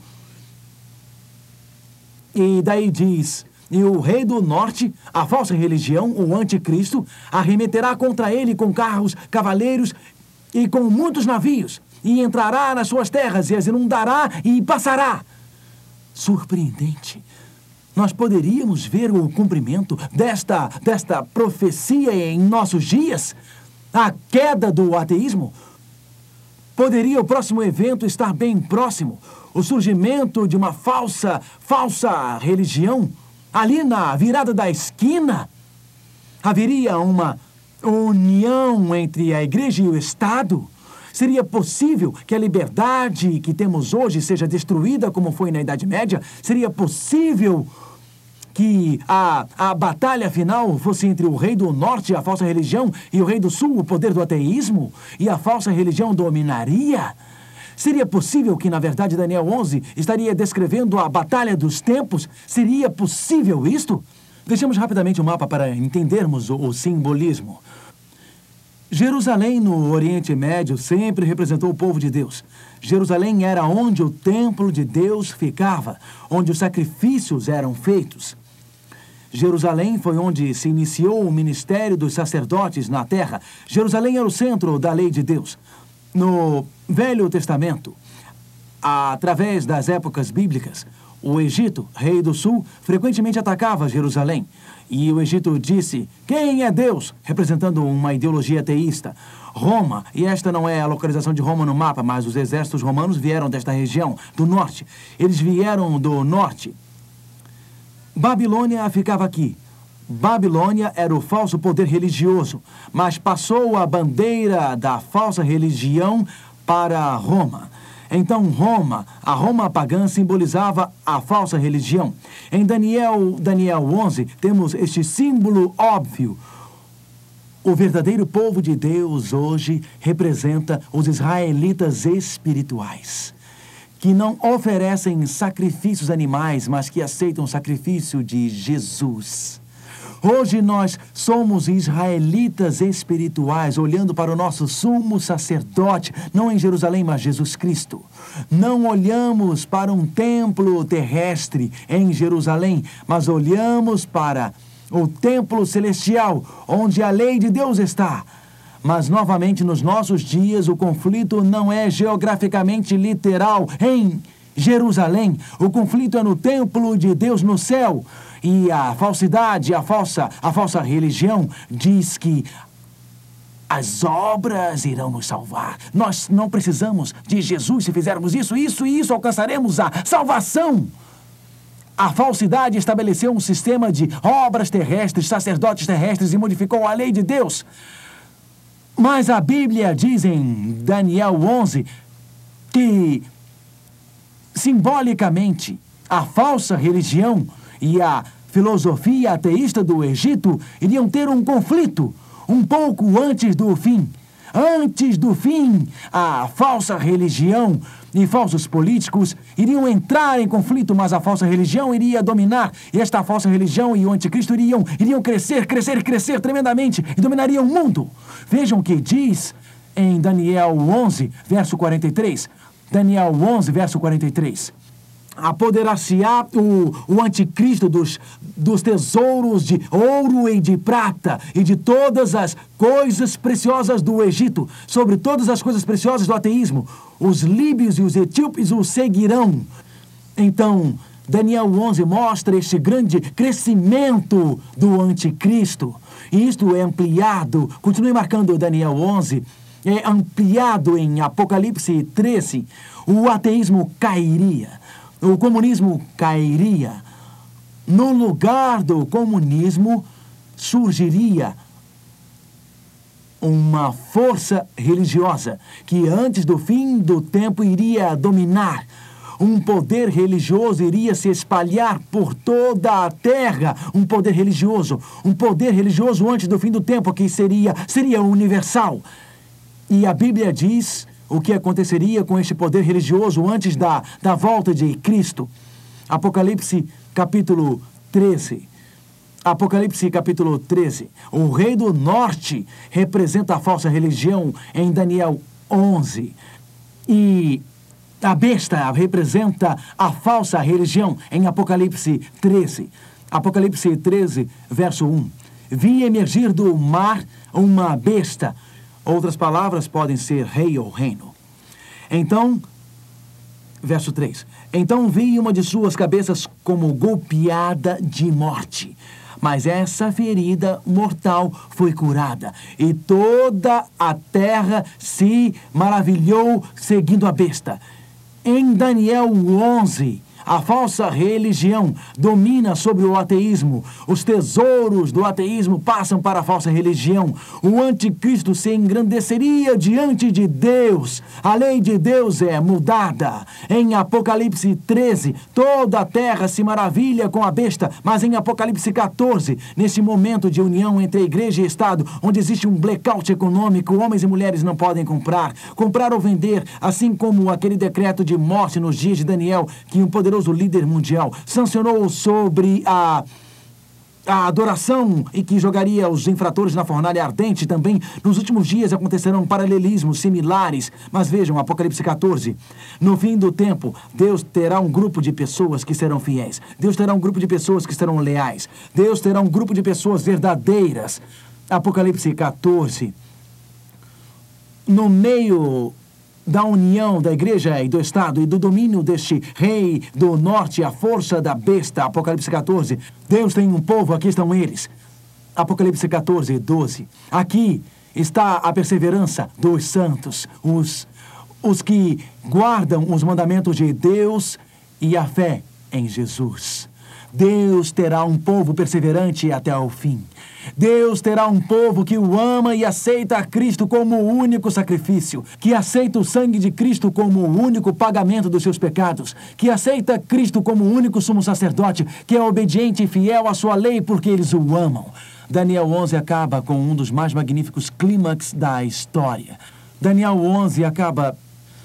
Speaker 1: E daí diz... E o rei do norte, a falsa religião, o anticristo, arremeterá contra ele com carros, cavaleiros e com muitos navios, e entrará nas suas terras e as inundará e passará. Surpreendente. Nós poderíamos ver o cumprimento desta profecia em nossos dias? A queda do ateísmo? Poderia o próximo evento estar bem próximo? O surgimento de uma falsa religião? Ali na virada da esquina, haveria uma união entre a igreja e o Estado? Seria possível que a liberdade que temos hoje seja destruída como foi na Idade Média? Seria possível que a batalha final fosse entre o rei do norte, a falsa religião, e o rei do sul, o poder do ateísmo? E a falsa religião dominaria? Seria possível que, na verdade, Daniel 11 estaria descrevendo a batalha dos tempos? Seria possível isto? Deixemos rapidamente o mapa para entendermos o simbolismo. Jerusalém, no Oriente Médio, sempre representou o povo de Deus. Jerusalém era onde o templo de Deus ficava, onde os sacrifícios eram feitos. Jerusalém foi onde se iniciou o ministério dos sacerdotes na terra. Jerusalém era o centro da lei de Deus. No Velho Testamento, através das épocas bíblicas, o Egito, rei do sul, frequentemente atacava Jerusalém. E o Egito disse, quem é Deus? Representando uma ideologia ateísta. Roma, e esta não é a localização de Roma no mapa, mas os exércitos romanos vieram desta região, do norte. Eles vieram do norte. Babilônia ficava aqui. Babilônia era o falso poder religioso, mas passou a bandeira da falsa religião para Roma. Então, a Roma pagã simbolizava a falsa religião. Em Daniel 11, temos este símbolo óbvio. O verdadeiro povo de Deus hoje representa os israelitas espirituais, que não oferecem sacrifícios animais, mas que aceitam o sacrifício de Jesus. Hoje nós somos israelitas espirituais, olhando para o nosso sumo sacerdote, não em Jerusalém, mas Jesus Cristo. Não olhamos para um templo terrestre em Jerusalém, mas olhamos para o templo celestial, onde a lei de Deus está. Mas, novamente, nos nossos dias, o conflito não é geograficamente literal em Jerusalém. O conflito é no templo de Deus no céu. E a falsidade, a falsa religião diz que as obras irão nos salvar. Nós não precisamos de Jesus. Se fizermos isso, alcançaremos a salvação. A falsidade estabeleceu um sistema de obras terrestres, sacerdotes terrestres e modificou a lei de Deus. Mas a Bíblia diz em Daniel 11 que, simbolicamente, a falsa religião e a filosofia ateísta do Egito iriam ter um conflito um pouco antes do fim. Antes do fim, a falsa religião e falsos políticos iriam entrar em conflito, mas a falsa religião iria dominar. E esta falsa religião e o anticristo iriam crescer tremendamente e dominariam o mundo. Vejam o que diz em Daniel 11, verso 43. Daniel 11, verso 43. Apoderar-se-á o anticristo dos tesouros de ouro e de prata e de todas as coisas preciosas do Egito, sobre todas as coisas preciosas do ateísmo. Os líbios e os etíopes o seguirão. Então, Daniel 11 mostra este grande crescimento do anticristo. E isto é ampliado, continue marcando Daniel 11, é ampliado em Apocalipse 13. O ateísmo cairia. O comunismo cairia. No lugar do comunismo surgiria uma força religiosa que antes do fim do tempo iria dominar. Um poder religioso iria se espalhar por toda a terra. Um poder religioso antes do fim do tempo que seria universal. E a Bíblia diz o que aconteceria com este poder religioso antes da volta de Cristo. Apocalipse capítulo 13. Apocalipse capítulo 13. O rei do norte representa a falsa religião em Daniel 11. E a besta representa a falsa religião em Apocalipse 13. Apocalipse 13, verso 1. Vi emergir do mar uma besta. Outras palavras podem ser rei ou reino. Então, verso 3. Então vi uma de suas cabeças como golpeada de morte. Mas essa ferida mortal foi curada. E toda a terra se maravilhou seguindo a besta. Em Daniel 11, a falsa religião domina sobre o ateísmo. Os tesouros do ateísmo passam para a falsa religião. O anticristo se engrandeceria diante de Deus. A lei de Deus é mudada. Em Apocalipse 13, toda a terra se maravilha com a besta. Mas em Apocalipse 14, nesse momento de união entre a igreja e Estado, onde existe um blackout econômico, homens e mulheres não podem comprar ou vender, assim como aquele decreto de morte nos dias de Daniel, que um poderoso líder mundial sancionou sobre a adoração e que jogaria os infratores na fornalha ardente. Também nos últimos dias acontecerão paralelismos similares. Mas vejam, Apocalipse 14. No fim do tempo, Deus terá um grupo de pessoas que serão fiéis. Deus terá um grupo de pessoas que serão leais. Deus terá um grupo de pessoas verdadeiras. Apocalipse 14. No meio da união da igreja e do Estado e do domínio deste rei do norte, a força da besta. Apocalipse 14. Deus tem um povo, aqui estão eles. Apocalipse 14, 12. Aqui está a perseverança dos santos, os que guardam os mandamentos de Deus e a fé em Jesus. Deus terá um povo perseverante até o fim. Deus terá um povo que o ama e aceita a Cristo como o único sacrifício, que aceita o sangue de Cristo como o único pagamento dos seus pecados, que aceita Cristo como o único sumo sacerdote, que é obediente e fiel à sua lei porque eles o amam. Daniel 11 acaba com um dos mais magníficos clímax da história. Daniel 11 acaba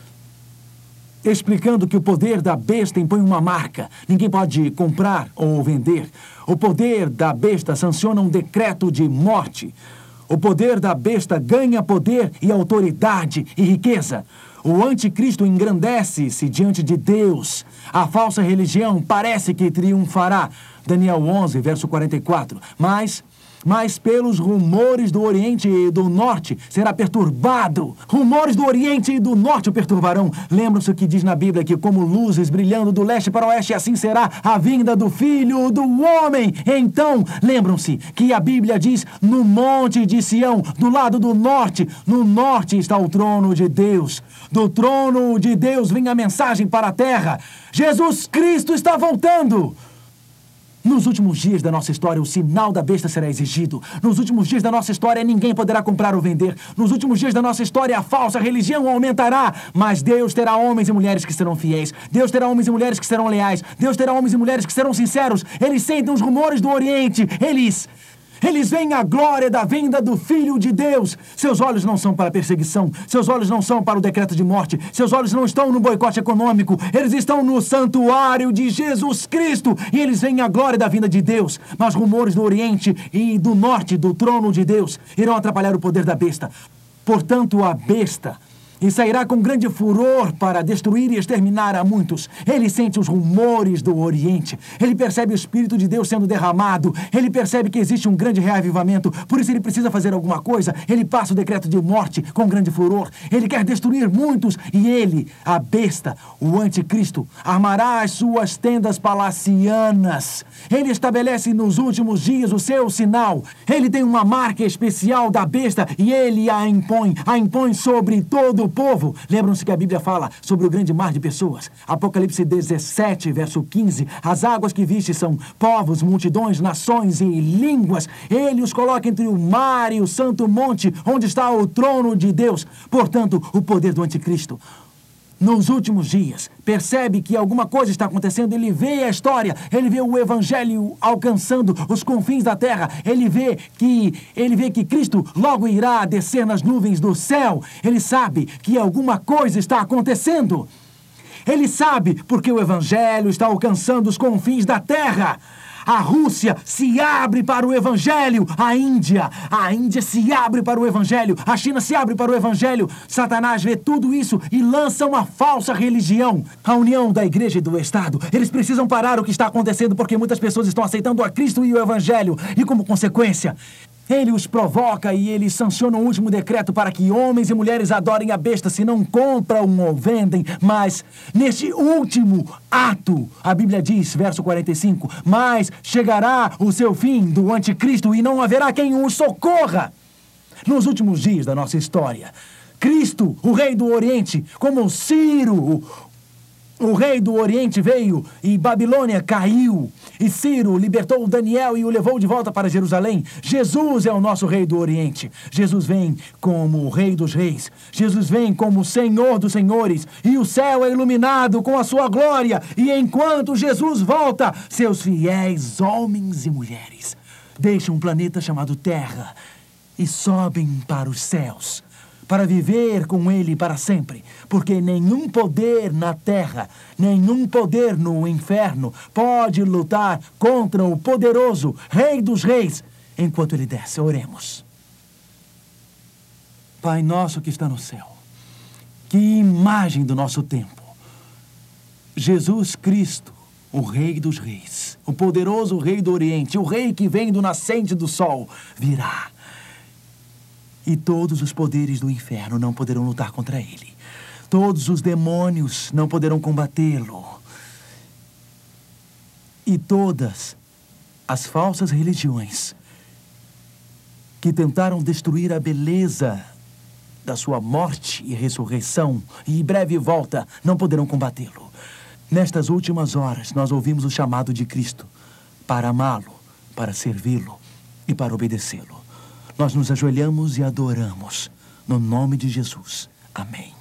Speaker 1: explicando que o poder da besta impõe uma marca. Ninguém pode comprar ou vender. O poder da besta sanciona um decreto de morte. O poder da besta ganha poder e autoridade e riqueza. O anticristo engrandece-se diante de Deus. A falsa religião parece que triunfará. Daniel 11, verso 44. Mas pelos rumores do Oriente e do Norte será perturbado. Rumores do Oriente e do Norte o perturbarão. Lembram-se o que diz na Bíblia, que como luzes brilhando do leste para o oeste, assim será a vinda do Filho do Homem. Então, lembram-se que a Bíblia diz, no monte de Sião, do lado do norte, no norte está o trono de Deus. Do trono de Deus vem a mensagem para a terra. Jesus Cristo está voltando. Nos últimos dias da nossa história, o sinal da besta será exigido. Nos últimos dias da nossa história, ninguém poderá comprar ou vender. Nos últimos dias da nossa história, a falsa religião aumentará. Mas Deus terá homens e mulheres que serão fiéis. Deus terá homens e mulheres que serão leais. Deus terá homens e mulheres que serão sinceros. Eles sentem os rumores do Oriente. Eles veem a glória da vinda do Filho de Deus. Seus olhos não são para a perseguição. Seus olhos não são para o decreto de morte. Seus olhos não estão no boicote econômico. Eles estão no santuário de Jesus Cristo. E eles veem a glória da vinda de Deus. Mas rumores do Oriente e do Norte, do trono de Deus, irão atrapalhar o poder da besta. portanto, a besta, e sairá com grande furor para destruir e exterminar a muitos. Ele sente os rumores do Oriente. Ele percebe o Espírito de Deus sendo derramado. Ele percebe que existe um grande reavivamento. Por isso ele precisa fazer alguma coisa. Ele passa o decreto de morte com grande furor. Ele quer destruir muitos. E ele, a besta, o anticristo, armará as suas tendas palacianas. Ele estabelece nos últimos dias o seu sinal. Ele tem uma marca especial da besta e ele a impõe sobre todo o povo. Lembram-se que a Bíblia fala sobre o grande mar de pessoas. Apocalipse 17, verso 15. As águas que viste são povos, multidões, nações e línguas. Ele os coloca entre o mar e o santo monte, onde está o trono de Deus. Portanto, o poder do anticristo. Nos últimos dias, percebe que alguma coisa está acontecendo, ele vê a história, ele vê o evangelho alcançando os confins da terra, ele vê que Cristo logo irá descer nas nuvens do céu, ele sabe que alguma coisa está acontecendo. Ele sabe porque o evangelho está alcançando os confins da terra. A Rússia se abre para o Evangelho. A Índia se abre para o Evangelho. A China se abre para o Evangelho. Satanás vê tudo isso e lança uma falsa religião. A união da igreja e do Estado. Eles precisam parar o que está acontecendo porque muitas pessoas estão aceitando a Cristo e o Evangelho. E como consequência, ele os provoca e ele sanciona o último decreto para que homens e mulheres adorem a besta, se não compram ou vendem. Mas, neste último ato, a Bíblia diz, verso 45, mas chegará o seu fim do anticristo e não haverá quem o socorra. Nos últimos dias da nossa história, Cristo, o rei do Oriente, como Ciro, o rei do Oriente veio e Babilônia caiu. E Ciro libertou Daniel e o levou de volta para Jerusalém. Jesus é o nosso rei do Oriente. Jesus vem como o rei dos reis. Jesus vem como o Senhor dos senhores. E o céu é iluminado com a sua glória. E enquanto Jesus volta, seus fiéis homens e mulheres deixam um planeta chamado Terra e sobem para os céus, para viver com ele para sempre, porque nenhum poder na terra, nenhum poder no inferno pode lutar contra o poderoso Rei dos Reis enquanto ele desce. Oremos. Pai nosso que está no céu, que imagem do nosso tempo. Jesus Cristo, o Rei dos Reis, o poderoso Rei do Oriente, o Rei que vem do nascente do sol, virá. E todos os poderes do inferno não poderão lutar contra ele. Todos os demônios não poderão combatê-lo. E todas as falsas religiões que tentaram destruir a beleza da sua morte e ressurreição e breve volta não poderão combatê-lo. Nestas últimas horas, nós ouvimos o chamado de Cristo para amá-lo, para servi-lo e para obedecê-lo. Nós nos ajoelhamos e adoramos. No nome de Jesus. Amém.